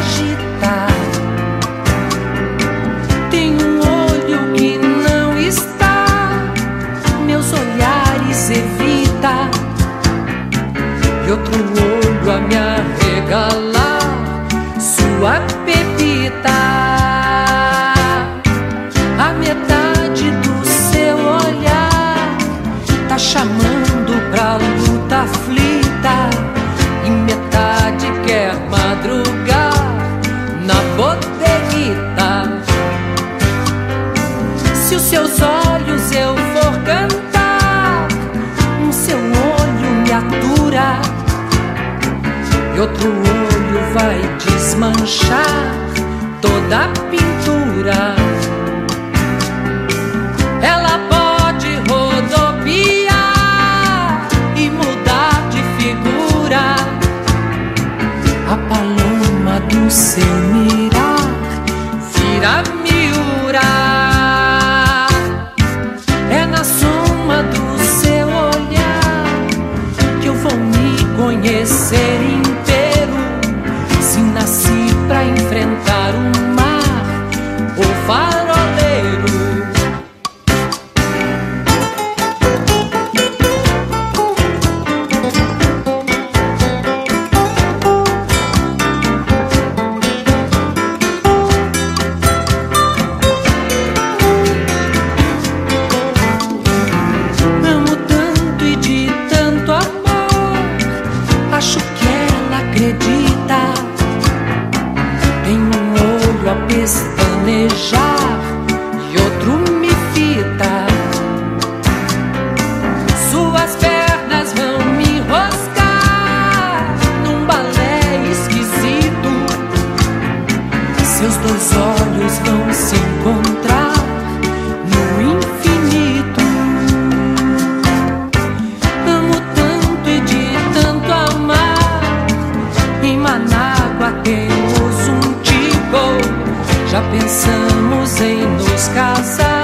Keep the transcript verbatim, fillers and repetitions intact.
agita. Tem um olho que não está, meus olhares evita, e outro olho a me arregalar sua pepita. A metade do seu olhar tá chamando pra luta aflita, e metade quer madrugar na bodeguita. Se os seus olhos eu for cantar, um seu olho me atura, e outro olho vai desmanchar toda a pintura. Ela pode rodopiar e mudar de figura, a paloma do seu mirar vira miura. É na soma do seu olhar que eu vou me conhecer inteiro, se nasci pra enfrentar o mar ou faroleiro. Tem um olho a pestanejar e outro me fita. Suas pernas vão me enroscar num balé esquisito. Seus dois olhos vão se encontrar no infinito. Amo tanto e de tanto amar, em Manágua temos um tipo, já pensamos em nos casar.